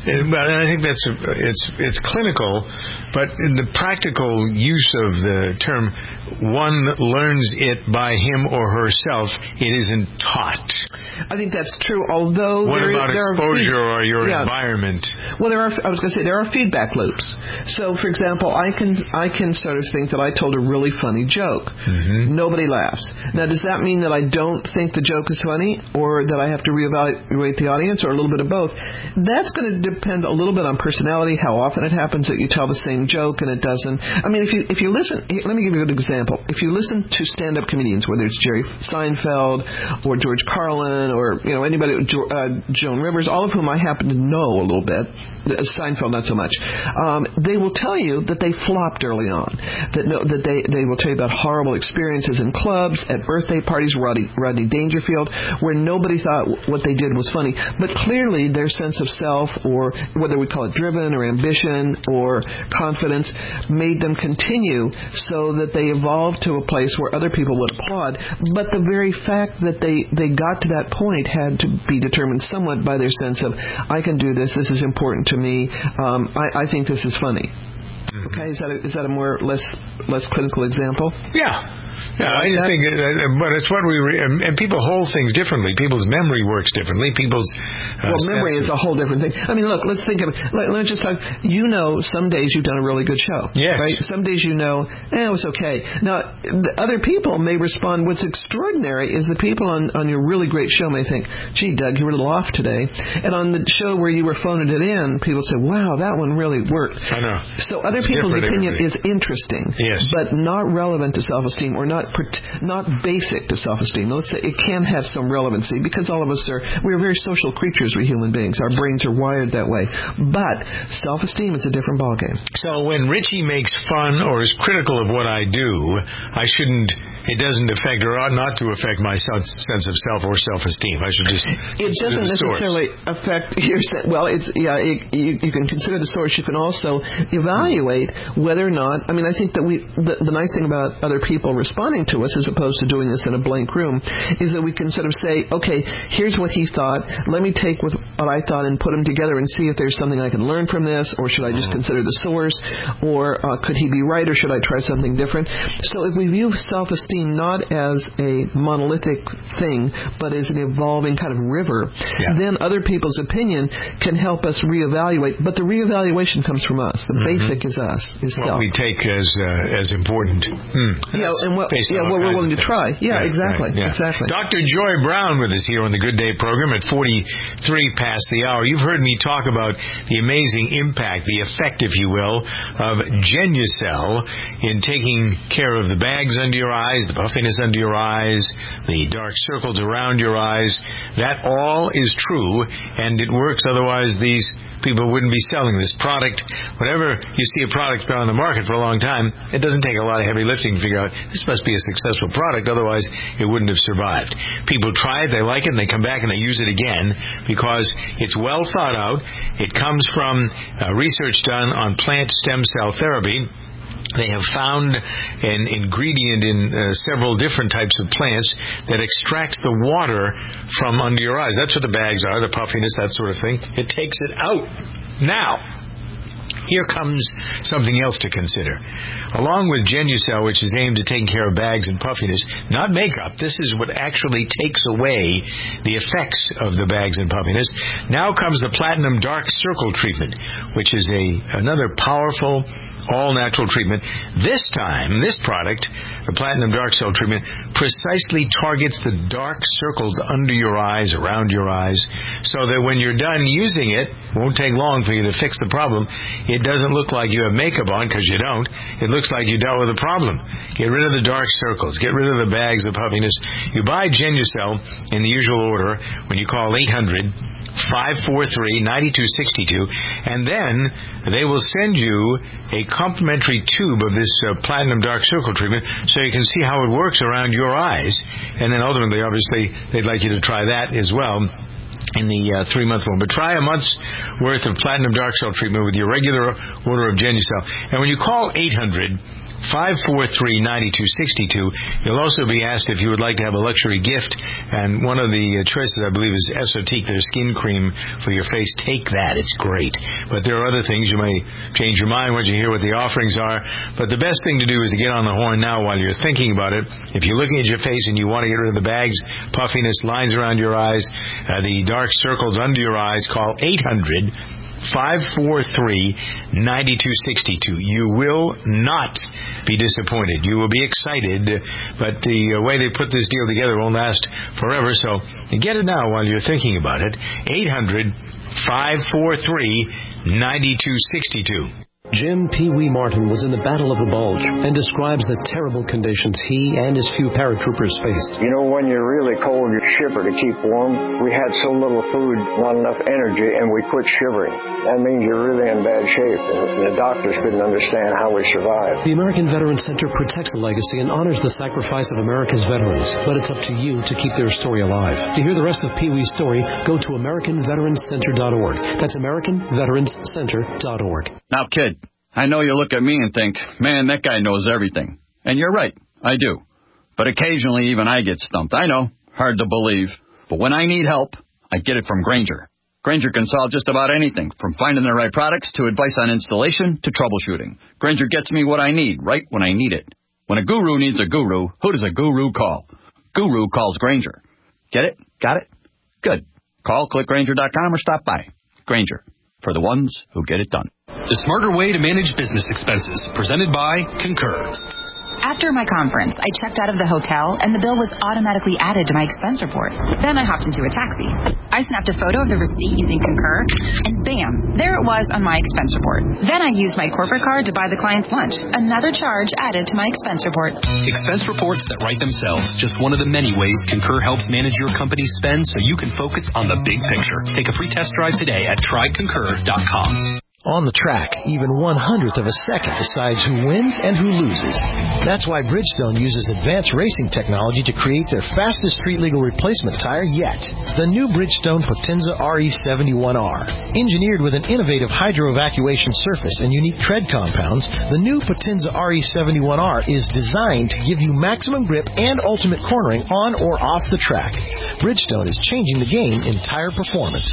And, well, and I think that's a, it's it's clinical, but in the practical use of the term, one learns it by him or herself. It isn't taught. I think that's true. Although what there, about there exposure are, or your yeah. environment? Well, there are. I was going to say there are feedback loops. So, for example, I can I can sort of think that I told a really funny joke. Mm-hmm. Nobody laughs. Now, does that mean that I don't think the joke is funny, or that I have to reevaluate the audience, or a little bit of both? That's going to depend a little bit on personality. How often it happens that you tell the same joke and it doesn't. I mean, if you if you listen, let me give you a good example. If you listen to stand-up comedians, whether it's Jerry Seinfeld or George Carlin or you know anybody, uh, Joan Rivers, all of whom I happen to know a little bit. Seinfeld, not so much. Um, they will tell you that they flopped early on. That no, that they, they will tell you about horrible experiences in clubs, at birthday parties, Rodney, Rodney Dangerfield, where nobody thought what they did was funny. But clearly their sense of self, or whether we call it driven or ambition or confidence, made them continue so that they evolved to a place where other people would applaud. But the very fact that they, they got to that point had to be determined somewhat by their sense of, I can do this, this is important to me, um, I, I think this is funny. Mm-hmm. Okay, is that a, is that a more or less less clinical example? Yeah. Yeah, I just think, uh, but it's what we, re- and people hold things differently. People's memory works differently. People's uh, well, memory is a whole different thing. I mean, look, let's think of it. Let, let's just talk. You know, some days you've done a really good show. Yes. Right. Some days you know, eh, it was okay. Now, the other people may respond. What's extraordinary is the people on on your really great show may think, "Gee, Doug, you were a little off today," and on the show where you were phoning it in, people say, "Wow, that one really worked." I know. So other it's people's opinion everybody. is interesting, yes, but not relevant to self-esteem, or not not basic to self-esteem. Let's say it can have some relevancy because all of us are we're very social creatures. We human beings, our brains are wired that way. But self-esteem is a different ballgame. So when Richie makes fun or is critical of what I do, I shouldn't. It doesn't affect or ought not to affect my sense of self or self-esteem. I should just. It doesn't necessarily source. affect your. Well, it's yeah. It, you, you can consider the source. You can also evaluate whether or not. I mean, I think that we. The, the nice thing about other people responding to us, as opposed to doing this in a blank room, is that we can sort of say, okay, here's what he thought. Let me take with what I thought and put them together and see if there's something I can learn from this, or should I just consider the source, or uh, could he be right, or should I try something different? So if we view self-esteem not as a monolithic thing, but as an evolving kind of river, yeah. then other people's opinion can help us reevaluate. But the reevaluation comes from us. The mm-hmm. basic is us. Is what self. we take as uh, as important. Hmm. Yeah, and what, yeah, what we're willing to try. Yeah, right, exactly. Right, yeah. Exactly. Doctor Joy Brown with us here on the Good Day program at forty-three past the hour. You've heard me talk about the amazing impact, the effect, if you will, of Genucel in taking care of the bags under your eyes, the puffiness under your eyes, the dark circles around your eyes. That all is true, and it works. Otherwise, these people wouldn't be selling this product. Whenever you see a product been on the market for a long time, it doesn't take a lot of heavy lifting to figure out this must be a successful product. Otherwise, it wouldn't have survived. People try it, they like it, and they come back and they use it again because it's well thought out. It comes from uh, research done on plant stem cell therapy. They have found an ingredient in uh, several different types of plants that extracts the water from under your eyes. That's what the bags are, the puffiness, that sort of thing. It takes it out. Now, here comes something else to consider. Along with Genucel, which is aimed at taking care of bags and puffiness, not makeup, this is what actually takes away the effects of the bags and puffiness. Now comes the Platinum Dark Circle treatment, which is a another powerful all-natural treatment. This time, this product, the Platinum Dark Cell treatment, precisely targets the dark circles under your eyes, around your eyes, so that when you're done using it, it won't take long for you to fix the problem. It doesn't look like you have makeup on, because you don't. It looks like you dealt with a problem. Get rid of the dark circles. Get rid of the bags of puffiness. You buy Genucel in the usual order when you call eight hundred, five four three, nine two six two, and then they will send you a complimentary tube of this uh, Platinum Dark Circle treatment so you can see how it works around your eyes. And then ultimately, obviously, they'd like you to try that as well in the uh, three-month one. But try a month's worth of Platinum Dark Cell treatment with your regular order of Genucel. And when you call eight hundred, five four three, nine two six two, you'll also be asked if you would like to have a luxury gift And one of the uh, choices, I believe, is Esotique, their skin cream for your face. Take that. It's great. But there are other things. You may change your mind once you hear what the offerings are. But the best thing to do is to get on the horn now while you're thinking about it. If you're looking at your face and you want to get rid of the bags, puffiness, lines around your eyes, uh, the dark circles under your eyes, call eight hundred, five four three, nine two six two. You will not be disappointed. You will be excited, but the way they put this deal together won't last forever, so get it now while you're thinking about it. eight hundred, five four three, nine two six two. Jim Pee Wee Martin was in the Battle of the Bulge and describes the terrible conditions he and his few paratroopers faced. You know, when you're really cold, you shiver to keep warm. We had so little food, not enough energy, and we quit shivering. That means you're really in bad shape. The doctors couldn't understand how we survived. The American Veterans Center protects the legacy and honors the sacrifice of America's veterans, but it's up to you to keep their story alive. To hear the rest of Pee Wee's story, go to American Veterans Center dot org. That's American Veterans Center dot org. Now, kid, I know you look at me and think, man, that guy knows everything. And you're right, I do. But occasionally even I get stumped. I know, hard to believe. But when I need help, I get it from Grainger. Grainger can solve just about anything, from finding the right products to advice on installation to troubleshooting. Grainger gets me what I need, right when I need it. When a guru needs a guru, who does a guru call? Guru calls Grainger. Get it? Got it? Good. Call click grainger dot com or stop by. Grainger, for the ones who get it done. The Smarter Way to Manage Business Expenses, presented by Concur. After my conference, I checked out of the hotel, and the bill was automatically added to my expense report. Then I hopped into a taxi. I snapped a photo of the receipt using Concur, and bam, there it was on my expense report. Then I used my corporate card to buy the client's lunch. Another charge added to my expense report. Expense reports that write themselves. Just one of the many ways Concur helps manage your company's spend so you can focus on the big picture. Take a free test drive today at try concur dot com. On the track, even one hundredth of a second decides who wins and who loses. That's why Bridgestone uses advanced racing technology to create their fastest street-legal replacement tire yet. The new Bridgestone Potenza R E seventy-one R. Engineered with an innovative hydro-evacuation surface and unique tread compounds, the new Potenza R E seventy-one R is designed to give you maximum grip and ultimate cornering on or off the track. Bridgestone is changing the game in tire performance.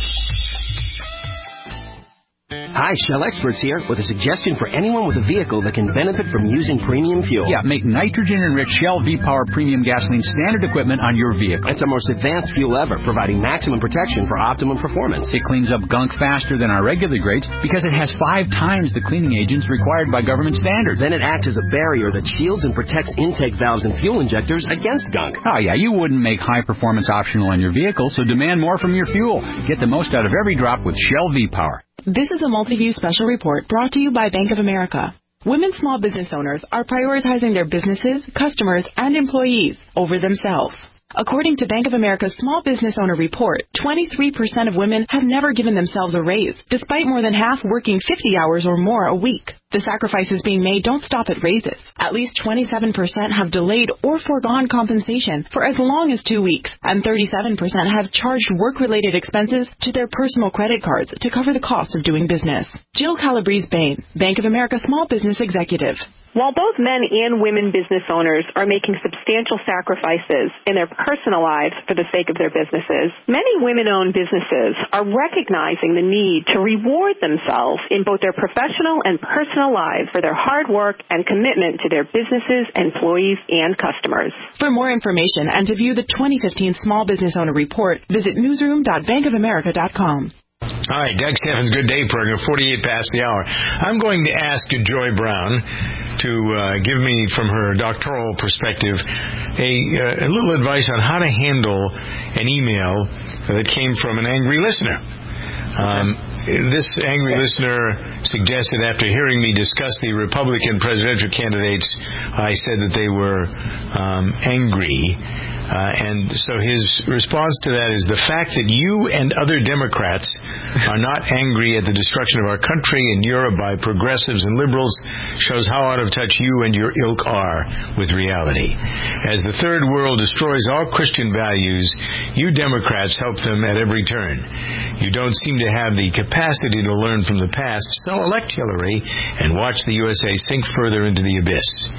Hi, Shell Experts here with a suggestion for anyone with a vehicle that can benefit from using premium fuel. Yeah, make nitrogen-enriched Shell V-Power Premium Gasoline standard equipment on your vehicle. It's our most advanced fuel ever, providing maximum protection for optimum performance. It cleans up gunk faster than our regular grades because it has five times the cleaning agents required by government standards. Then it acts as a barrier that shields and protects intake valves and fuel injectors against gunk. Oh, yeah, you wouldn't make high performance optional on your vehicle, so demand more from your fuel. Get the most out of every drop with Shell V-Power. This is a Multiview special report brought to you by Bank of America. Women small business owners are prioritizing their businesses, customers, and employees over themselves. According to Bank of America's Small Business Owner Report, twenty-three percent of women have never given themselves a raise, despite more than half working fifty hours or more a week. The sacrifices being made don't stop at raises. At least twenty-seven percent have delayed or foregone compensation for as long as two weeks, and thirty-seven percent have charged work-related expenses to their personal credit cards to cover the cost of doing business. Jill Calabrese-Bain, Bank of America Small Business Executive. While both men and women business owners are making substantial sacrifices in their personal lives for the sake of their businesses, many women-owned businesses are recognizing the need to reward themselves in both their professional and personal lives for their hard work and commitment to their businesses, employees, and customers. For more information and to view the twenty fifteen Small Business Owner Report, visit newsroom dot bank of america dot com. All right, Doug Steffen's Good Day program, forty-eight past the hour. I'm going to ask Joy Brown to uh, give me, from her doctoral perspective, a, uh, a little advice on how to handle an email that came from an angry listener. Um, this angry listener suggested, after hearing me discuss the Republican presidential candidates, I said that they were um, angry. Uh, and so his response to that is, the fact that you and other Democrats are not angry at the destruction of our country and Europe by progressives and liberals shows how out of touch you and your ilk are with reality. As the third world destroys all Christian values, you Democrats help them at every turn. You don't seem to have the capacity to learn from the past, so elect Hillary and watch the U S A sink further into the abyss.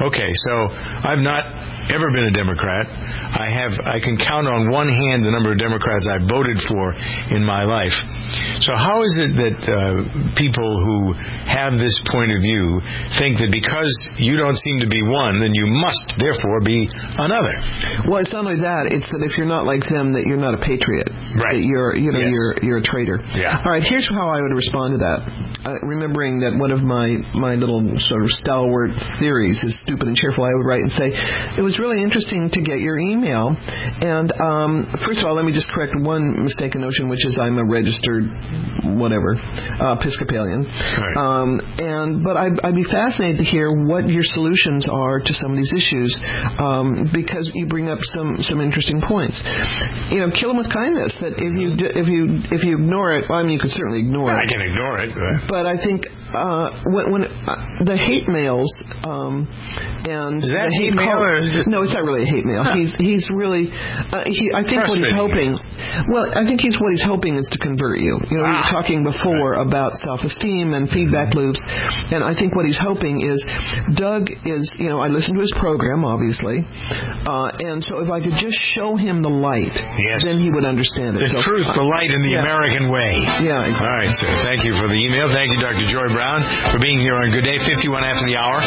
Okay, so I've not ever been a Democrat. I have. I can count on one hand the number of Democrats I've voted for in my life. So how is it that uh, people who have this point of view think that because you don't seem to be one, then you must therefore be another? Well, it's not only that; it's that if you're not like them, that you're not a patriot. Right. That you're, you know, Yes. you're you're a traitor. Yeah. All right. Here's how I would respond to that. Uh, remembering that one of my my little sort of stalwart theories is stupid and cheerful, I would write and say, it was really interesting to get your email. And um, first of all, let me just correct one mistaken notion, which is I'm a registered whatever uh, Episcopalian. Right. Um, and but I'd, I'd be fascinated to hear what your solutions are to some of these issues, um, because you bring up some some interesting points. You know, kill them with kindness. That if you d- if you if you ignore it, well, I mean, you could certainly ignore I it. can ignore it. But... But I think uh, when, when uh, the hate mails um, and Is that the hate mail call- or is it just... no, it's not really a hate mail. Huh. He's he's really uh, he. I think what he's Frustrating. hoping. Well, I think he's what he's hoping is to convert you. You know, we were Ah. talking before about self-esteem and feedback loops, and I think what he's hoping is Doug is. You know, I listened to his program, obviously, uh, and so if I could just show him the light, Yes. then he would understand it. The So, truth, uh, the light, and the yeah. American way. Yeah, exactly. All right, sir. Thank you for the email. Thank you, Doctor Joy Brown, for being here on Good Day, fifty-one after the hour.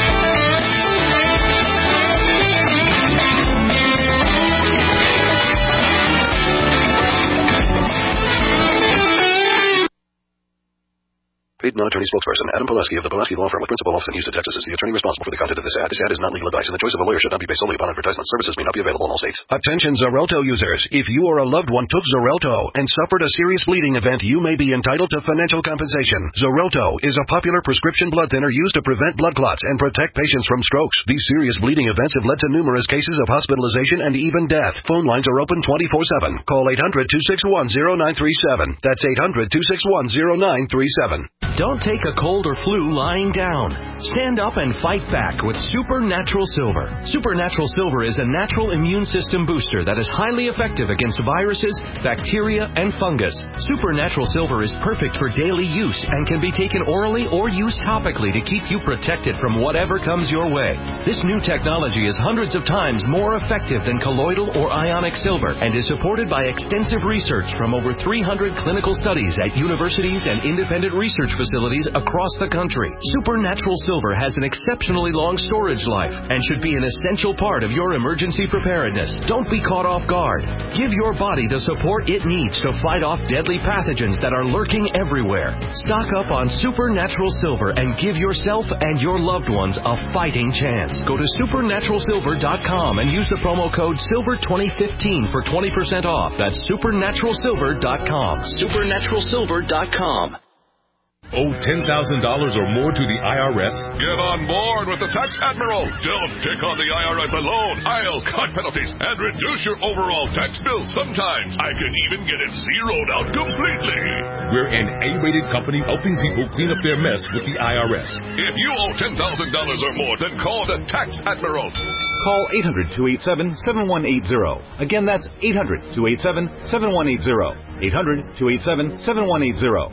Paid non-attorney spokesperson Adam Pulaski of the Pulaski Law Firm with principal office in Houston, Texas is the attorney responsible for the content of this ad. This ad is not legal advice, and the choice of a lawyer should not be based solely upon advertisement. Services may not be available in all states. Attention Xarelto users. If you or a loved one took Xarelto and suffered a serious bleeding event, you may be entitled to financial compensation. Xarelto is a popular prescription blood thinner used to prevent blood clots and protect patients from strokes. These serious bleeding events have led to numerous cases of hospitalization and even death. Phone lines are open twenty-four seven. Call eight hundred, two six one, zero nine three seven. That's eight hundred, two six one, zero nine three seven. Don't take a cold or flu lying down. Stand up and fight back with Supernatural Silver. Supernatural Silver is a natural immune system booster that is highly effective against viruses, bacteria, and fungus. Supernatural Silver is perfect for daily use and can be taken orally or used topically to keep you protected from whatever comes your way. This new technology is hundreds of times more effective than colloidal or ionic silver and is supported by extensive research from over three hundred clinical studies at universities and independent research facilities across the country. Supernatural Silver has an exceptionally long storage life and should be an essential part of your emergency preparedness. Don't be caught off guard. Give your body the support it needs to fight off deadly pathogens that are lurking everywhere. Stock up on Supernatural Silver and give yourself and your loved ones a fighting chance. Go to supernatural silver dot com and use the promo code silver twenty fifteen for twenty percent off. That's supernatural silver dot com. supernatural silver dot com. Owe ten thousand dollars or more to the I R S? Get on board with the Tax Admiral. Don't take on the I R S alone. I'll cut penalties and reduce your overall tax bill. Sometimes I can even get it zeroed out completely. We're an A-rated company helping people clean up their mess with the I R S. If you owe ten thousand dollars or more, then call the Tax Admiral. Call eight hundred, two eight seven, seven one eight zero. Again, that's eight hundred, two eight seven, seven one eight zero. eight hundred, two eight seven, seven one eight zero.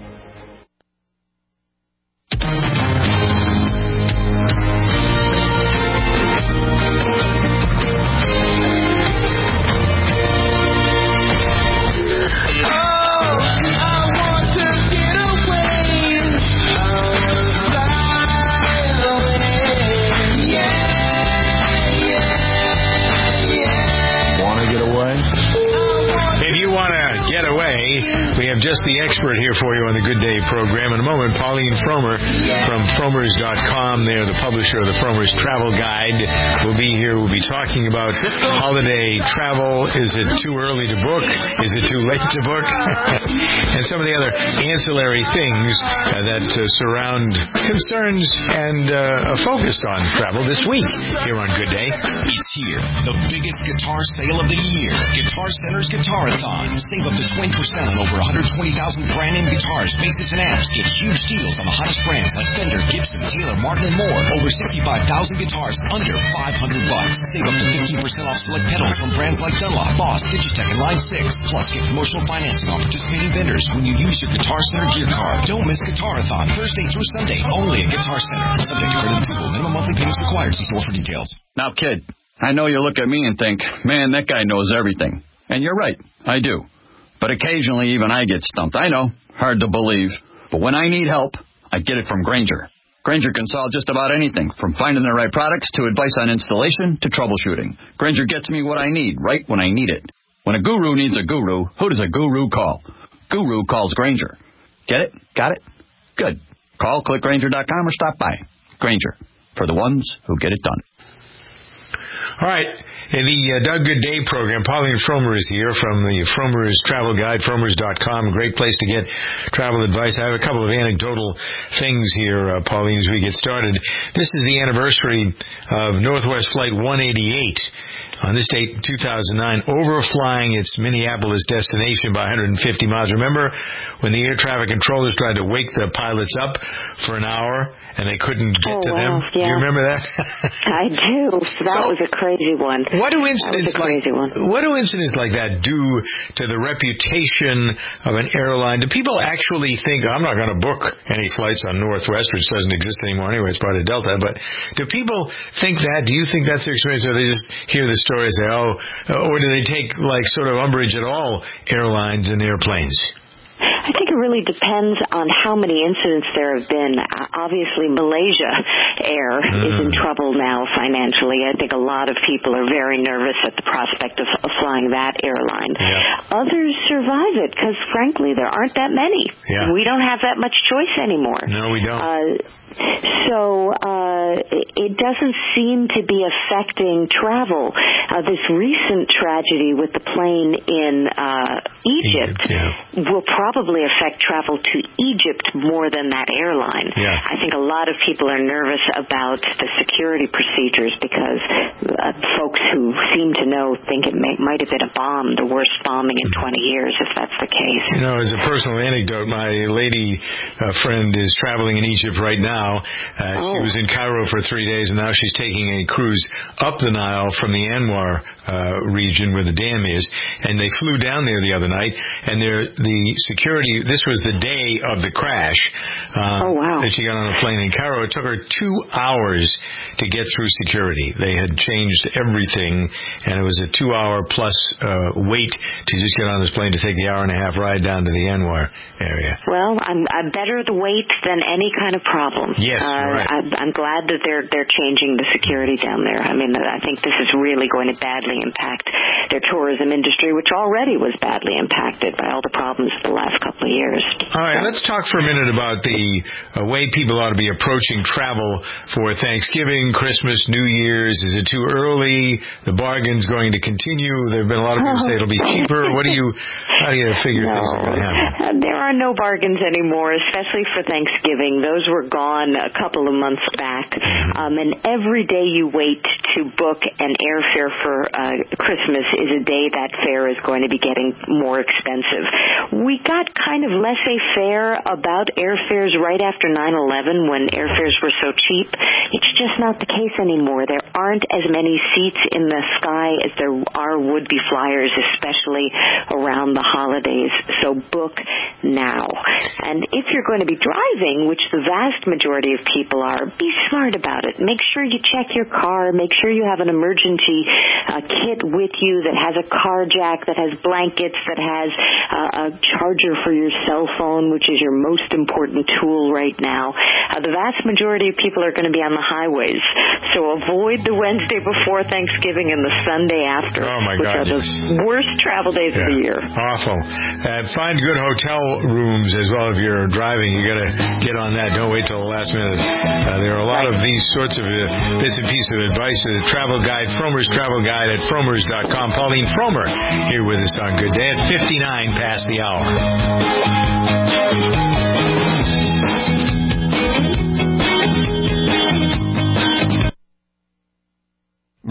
Just the expert here for you on the Good Day program. In a moment, Pauline Fromer from fromers dot com, they're the publisher of the Fromers Travel Guide, will be here. We'll be talking about holiday travel. Is it too early to book? Is it too late to book? And some of the other ancillary things uh, that uh, surround concerns and uh, a focus on travel this week here on Good Day. It's here, the biggest guitar sale of the year. Guitar Center's Guitarathon. Save up to twenty percent on over one hundred hundred twenty thousand brand-name guitars, basses, and amps. Get huge deals on the hottest brands like Fender, Gibson, Taylor, Martin, and more. Over sixty-five thousand guitars under five hundred bucks. Save up to fifteen percent off select pedals from brands like Dunlop, Boss, Digitech, and Line six. Plus, get promotional financing on participating vendors when you use your Guitar Center gear card. Don't miss Guitarathon Thursday through Sunday only at Guitar Center. Subject to credit approval. Minimum monthly payments required. See store for details. Now, kid, I know you look at me and think, man, that guy knows everything. And you're right, I do. But occasionally even I get stumped. I know, hard to believe. But when I need help, I get it from Grainger. Grainger can solve just about anything, from finding the right products to advice on installation to troubleshooting. Grainger gets me what I need right when I need it. When a guru needs a guru, who does a guru call? Guru calls Grainger. Get it? Got it? Good. Call click grainger dot com or stop by. Grainger, for the ones who get it done. All right. In the uh, Doug Good Day program, Pauline Fromer is here from the Fromer's Travel Guide, fromers dot com. Great place to get travel advice. I have a couple of anecdotal things here, uh, Pauline, as we get started. This is the anniversary of Northwest Flight one eighty-eight. On this date, two thousand nine, overflying its Minneapolis destination by one hundred fifty miles. Remember when the air traffic controllers tried to wake the pilots up for an hour and they couldn't get oh, to wow. them? Yeah. Do you remember that? I do. That so, was a crazy one. What do incidents like one. What do incidents like that do to the reputation of an airline? Do people actually think, I'm not going to book any flights on Northwest, which doesn't exist anymore anyway, it's part of Delta, but do people think that? Do you think that's their experience, or they just hear the story and say, oh, or do they take like sort of umbrage at all airlines and airplanes? I think it really depends on how many incidents there have been. Obviously, Malaysia Air mm. is in trouble now financially. I think a lot of people are very nervous at the prospect of flying that airline. Yeah. Others survive it because, frankly, there aren't that many. Yeah. We don't have that much choice anymore. No, we don't. Uh, so uh, it doesn't seem to be affecting travel. Uh, this recent tragedy with the plane in uh, Egypt, Egypt yeah. will probably affect travel to Egypt more than that airline. Yeah. I think a lot of people are nervous about the security procedures because uh, folks who seem to know think it may, might have been a bomb, the worst bombing in twenty years, if that's the case. You know, as a personal anecdote, my lady uh, friend is traveling in Egypt right now. Uh, oh. She was in Cairo for three days, and now she's taking a cruise up the Nile from the Anwar uh, region where the dam is, and they flew down there the other night, and there the security, this was the day of the crash uh, oh, wow. that she got on a plane in Cairo. It took her two hours to get through security. They had changed everything, and it was a two-hour plus uh, wait to just get on this plane to take the hour and a half ride down to the Anwar area. Well, I'm, I'm better the wait than any kind of problem. Yes, uh, you're right. I'm, I'm glad that they're they're changing the security down there. I mean, I think this is really going to badly impact their tourism industry, which already was badly impacted by all the problems of the last couple of years. All right, so. Let's talk for a minute about the uh, way people ought to be approaching travel for Thanksgiving, Christmas, New Year's. Is it too early? The bargain's going to continue. There have been a lot of people say it'll be cheaper. What do you? How do you figure no. things are going to happen? There are no bargains anymore, especially for Thanksgiving. Those were gone a couple of months back. Um, and every day you wait to book an airfare for uh, Christmas is a day that fare is going to be getting more expensive. We got kind of laissez-faire about airfares right after nine eleven when airfares were so cheap. It's just not the case anymore. There aren't as many seats in the sky as there are would-be flyers, especially around the holidays. So book now. And if you're going to be driving, which the vast majority of people are, be smart about it. Make sure you check your car. Make sure you have an emergency uh, kit with you that has a car jack, that has blankets, that has uh, a charger for your cell phone, which is your most important tool right now. Uh, the vast majority of people are going to be on the highways. So avoid the Wednesday before Thanksgiving and the Sunday after, oh my which God, are the yes. worst travel days yeah. of the year. Awful. And find good hotel rooms as well if you're driving. You got to get on that. Don't wait till the last minute. Uh, there are a lot of these sorts of uh, bits and pieces of advice. The travel guide, Fromer's Travel Guide at fromers dot com. Pauline Fromer here with us on Good Day at fifty-nine past the hour.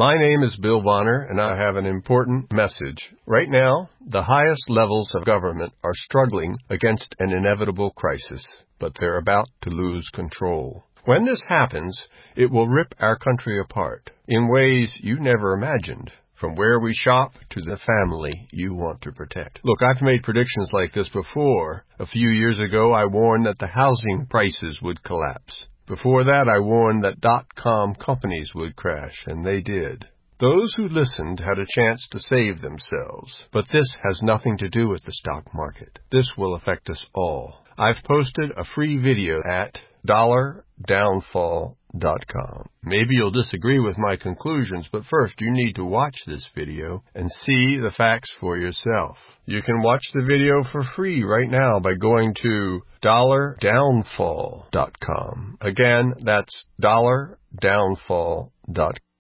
My name is Bill Bonner, and I have an important message. Right now, the highest levels of government are struggling against an inevitable crisis, but they're about to lose control. When this happens, it will rip our country apart in ways you never imagined. From where we shop to the family you want to protect. Look, I've made predictions like this before. A few years ago, I warned that the housing prices would collapse. Before that, I warned that dot-com companies would crash, and they did. Those who listened had a chance to save themselves. But this has nothing to do with the stock market. This will affect us all. I've posted a free video at dollar downfall dot com. Maybe you'll disagree with my conclusions, but first you need to watch this video and see the facts for yourself. You can watch the video for free right now by going to dollar downfall dot com. Again, that's dollar downfall dot com.